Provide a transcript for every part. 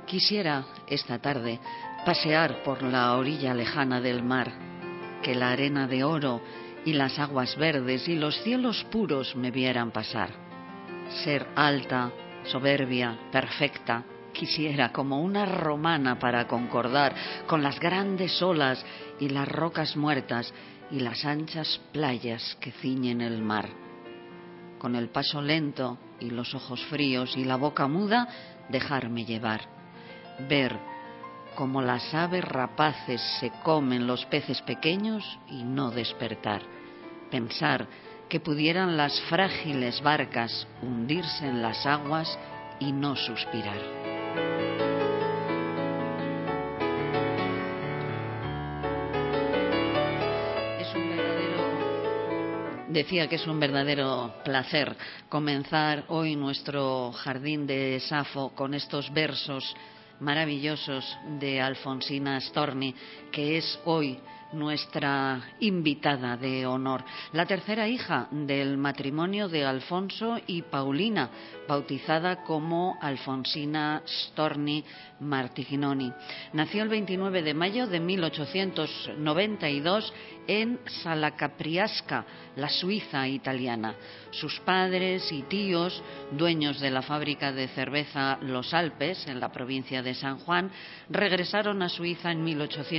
Quisiera, esta tarde, pasear por la orilla lejana del mar, que la arena de oro y las aguas verdes y los cielos puros me vieran pasar. Ser alta, soberbia, perfecta, quisiera como una romana para concordar con las grandes olas y las rocas muertas y las anchas playas que ciñen el mar. Con el paso lento y los ojos fríos y la boca muda, dejarme llevar. Ver cómo las aves rapaces se comen los peces pequeños y no despertar. Pensar que pudieran las frágiles barcas hundirse en las aguas y no suspirar. Decía que es un verdadero placer comenzar hoy nuestro jardín de Safo con estos versos maravillosos de Alfonsina Storni, que es hoy nuestra invitada de honor, la tercera hija del matrimonio de Alfonso y Paulina, bautizada como Alfonsina Storni Martignoni. Nació el 29 de mayo de 1892 en Salacapriasca, la Suiza italiana. Sus padres y tíos, dueños de la fábrica de cerveza Los Alpes, en la provincia de San Juan, regresaron a Suiza en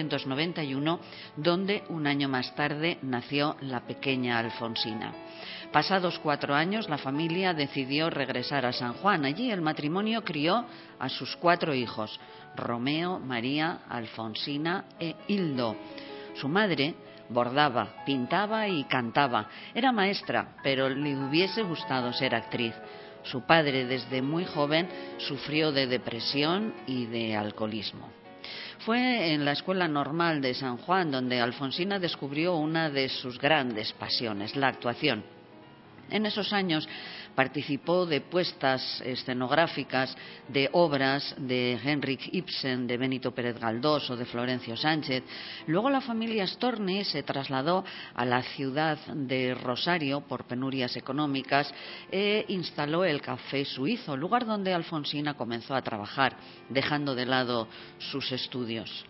1891, donde un año más tarde nació la pequeña Alfonsina. Pasados 4 años, la familia decidió regresar a San Juan. Allí el matrimonio crió a sus 4 hijos, Romeo, María, Alfonsina e Hildo. Su madre bordaba, pintaba y cantaba. Era maestra, pero le hubiese gustado ser actriz. Su padre, desde muy joven, sufrió de depresión y de alcoholismo. Fue en la Escuela Normal de San Juan donde Alfonsina descubrió una de sus grandes pasiones, la actuación. En esos años participó de puestas escenográficas de obras de Henrik Ibsen, de Benito Pérez Galdós o de Florencio Sánchez. Luego la familia Storni se trasladó a la ciudad de Rosario por penurias económicas e instaló el Café Suizo, lugar donde Alfonsina comenzó a trabajar, dejando de lado sus estudios.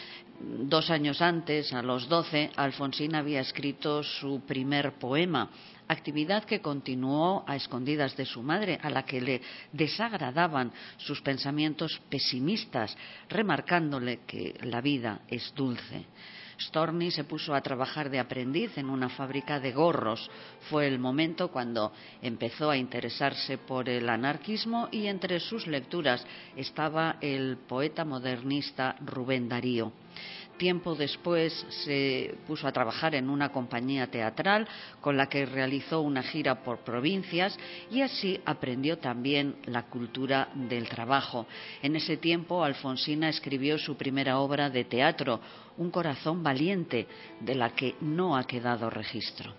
2 años antes, a los 12, Alfonsina había escrito su primer poema, actividad que continuó a escondidas de su madre, a la que le desagradaban sus pensamientos pesimistas, remarcándole que la vida es dulce. Storni se puso a trabajar de aprendiz en una fábrica de gorros. Fue el momento cuando empezó a interesarse por el anarquismo y entre sus lecturas estaba el poeta modernista Rubén Darío. Tiempo después se puso a trabajar en una compañía teatral con la que realizó una gira por provincias y así aprendió también la cultura del trabajo. En ese tiempo Alfonsina escribió su primera obra de teatro, Un corazón valiente, de la que no ha quedado registro.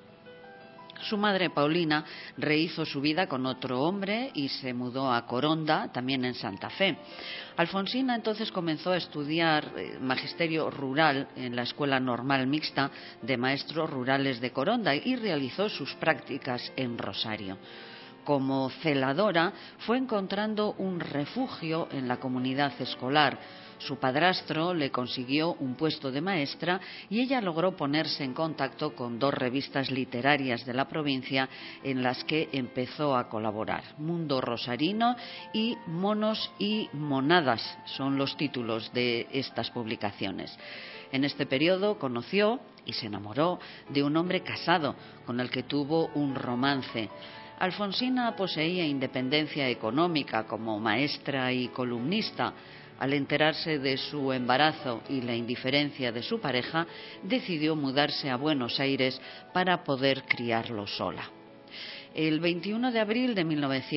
Su madre, Paulina, rehizo su vida con otro hombre y se mudó a Coronda, también en Santa Fe. Alfonsina entonces comenzó a estudiar magisterio rural en la Escuela Normal Mixta de Maestros Rurales de Coronda y realizó sus prácticas en Rosario. Como celadora, fue encontrando un refugio en la comunidad escolar. Su padrastro le consiguió un puesto de maestra y ella logró ponerse en contacto con 2 revistas literarias de la provincia en las que empezó a colaborar. Mundo Rosarino y Monos y Monadas son los títulos de estas publicaciones. En este periodo conoció y se enamoró de un hombre casado con el que tuvo un romance. Alfonsina poseía independencia económica como maestra y columnista. Al enterarse de su embarazo y la indiferencia de su pareja, decidió mudarse a Buenos Aires para poder criarlo sola. El 21 de abril de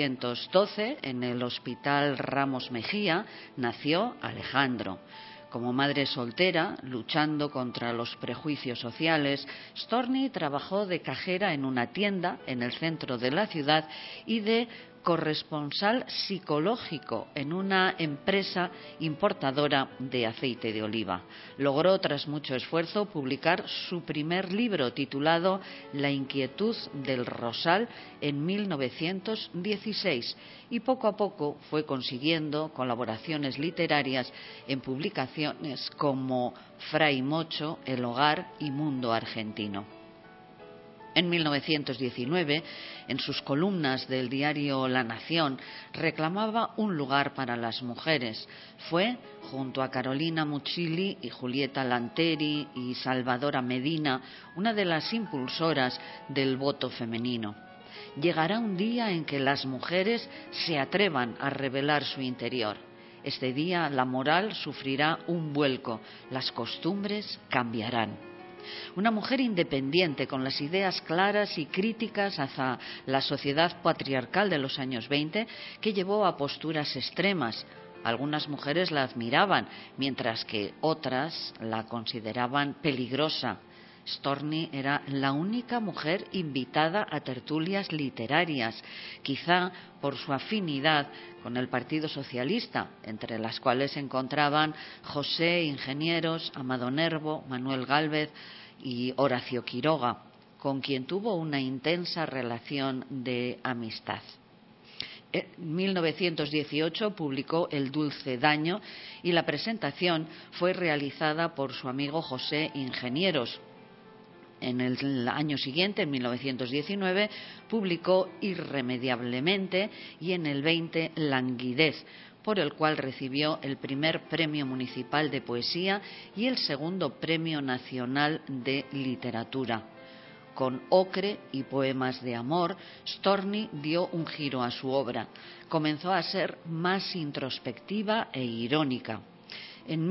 1912, en el Hospital Ramos Mejía, nació Alejandro. Como madre soltera, luchando contra los prejuicios sociales, Storni trabajó de cajera en una tienda en el centro de la ciudad y de corresponsal psicológico en una empresa importadora de aceite de oliva. Logró, tras mucho esfuerzo, publicar su primer libro titulado La inquietud del rosal en 1916 y poco a poco fue consiguiendo colaboraciones literarias en publicaciones como Fray Mocho, El Hogar y Mundo Argentino. En 1919, en sus columnas del diario La Nación, reclamaba un lugar para las mujeres. Fue, junto a Carolina Muccilli y Julieta Lanteri y Salvadora Medina, una de las impulsoras del voto femenino. Llegará un día en que las mujeres se atrevan a revelar su interior. Este día la moral sufrirá un vuelco, las costumbres cambiarán. Una mujer independiente, con las ideas claras y críticas hacia la sociedad patriarcal de los años 20, que llevó a posturas extremas. Algunas mujeres la admiraban, mientras que otras la consideraban peligrosa. Storni era la única mujer invitada a tertulias literarias, quizá por su afinidad con el Partido Socialista, entre las cuales se encontraban José Ingenieros, Amado Nervo, Manuel Gálvez y Horacio Quiroga, con quien tuvo una intensa relación de amistad. En 1918 publicó El dulce daño y la presentación fue realizada por su amigo José Ingenieros. En el año siguiente, en 1919, publicó Irremediablemente y en el 20 Languidez, por el cual recibió el primer Premio Municipal de Poesía y el segundo Premio Nacional de Literatura. Con Ocre y Poemas de amor, Storni dio un giro a su obra. Comenzó a ser más introspectiva e irónica. En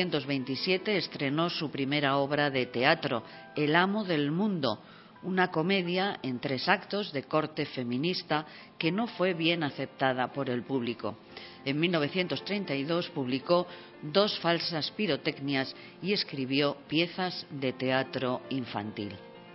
1927 estrenó su primera obra de teatro, El amo del mundo, una comedia en 3 actos de corte feminista que no fue bien aceptada por el público. En 1932 publicó 2 falsas pirotecnias y escribió piezas de teatro infantil.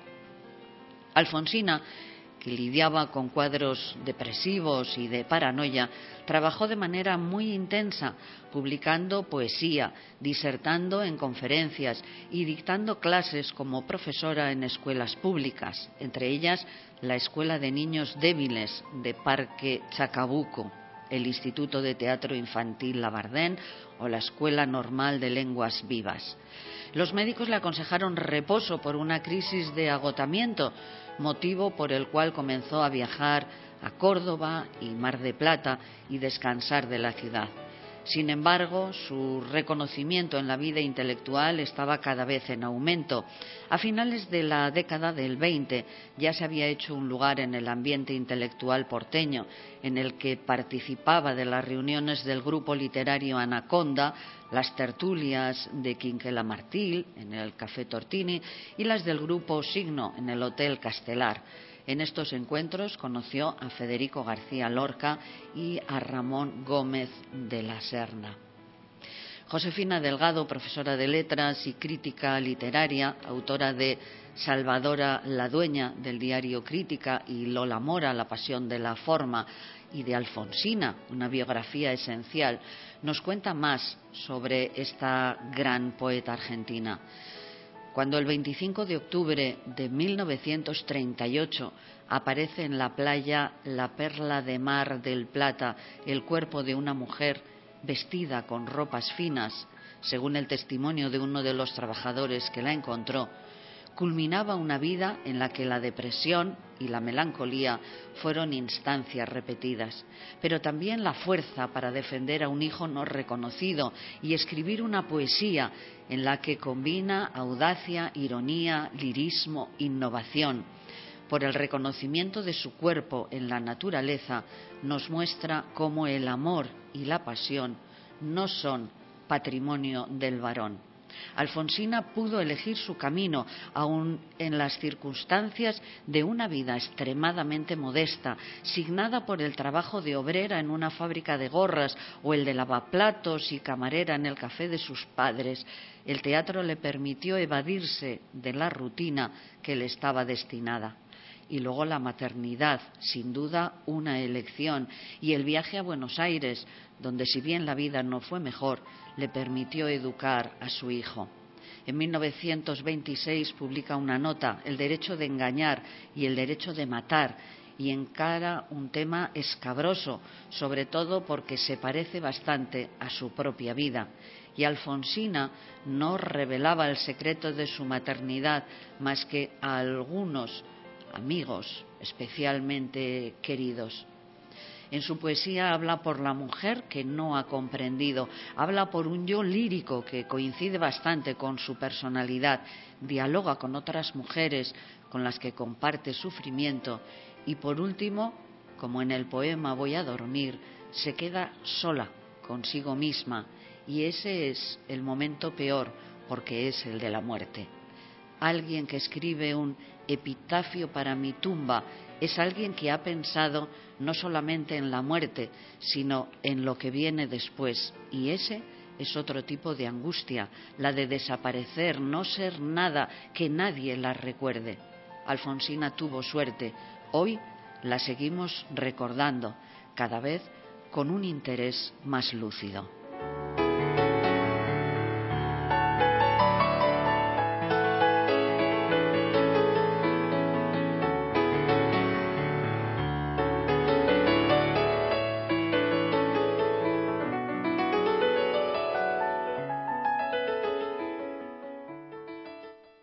Alfonsina, que lidiaba con cuadros depresivos y de paranoia, trabajó de manera muy intensa, publicando poesía, disertando en conferencias y dictando clases como profesora en escuelas públicas, entre ellas la Escuela de Niños Débiles de Parque Chacabuco, el Instituto de Teatro Infantil Labardén o la Escuela Normal de Lenguas Vivas. Los médicos le aconsejaron reposo por una crisis de agotamiento, motivo por el cual comenzó a viajar a Córdoba y Mar de Plata y descansar de la ciudad. Sin embargo, su reconocimiento en la vida intelectual estaba cada vez en aumento. A finales de la década del 20 ya se había hecho un lugar en el ambiente intelectual porteño, en el que participaba de las reuniones del grupo literario Anaconda, las tertulias de Quinquela Martil en el Café Tortini y las del grupo Signo en el Hotel Castelar. En estos encuentros conoció a Federico García Lorca y a Ramón Gómez de la Serna. Josefina Delgado, profesora de letras y crítica literaria, autora de Salvadora la Dueña del diario Crítica y Lola Mora, La pasión de la forma, y de Alfonsina, una biografía esencial, nos cuenta más sobre esta gran poeta argentina. Cuando el 25 de octubre de 1938 aparece en la playa la perla de Mar del Plata el cuerpo de una mujer vestida con ropas finas, según el testimonio de uno de los trabajadores que la encontró, culminaba una vida en la que la depresión y la melancolía fueron instancias repetidas, pero también la fuerza para defender a un hijo no reconocido y escribir una poesía en la que combina audacia, ironía, lirismo, innovación. Por el reconocimiento de su cuerpo en la naturaleza, nos muestra cómo el amor y la pasión no son patrimonio del varón. Alfonsina pudo elegir su camino, aun en las circunstancias de una vida extremadamente modesta, signada por el trabajo de obrera en una fábrica de gorras o el de lavaplatos y camarera en el café de sus padres. El teatro le permitió evadirse de la rutina que le estaba destinada. Y luego la maternidad, sin duda una elección, y el viaje a Buenos Aires, donde si bien la vida no fue mejor, le permitió educar a su hijo. En 1926 publica una nota, El derecho de engañar y el derecho de matar, y encara un tema escabroso, sobre todo porque se parece bastante a su propia vida. Y Alfonsina no revelaba el secreto de su maternidad más que a algunos amigos especialmente queridos. En su poesía habla por la mujer que no ha comprendido, habla por un yo lírico que coincide bastante con su personalidad, dialoga con otras mujeres con las que comparte sufrimiento y por último, como en el poema Voy a dormir, se queda sola consigo misma y ese es el momento peor porque es el de la muerte. Alguien que escribe un epitafio para mi tumba es alguien que ha pensado no solamente en la muerte, sino en lo que viene después. Y ese es otro tipo de angustia, la de desaparecer, no ser nada, que nadie la recuerde. Alfonsina tuvo suerte. Hoy la seguimos recordando, cada vez con un interés más lúcido.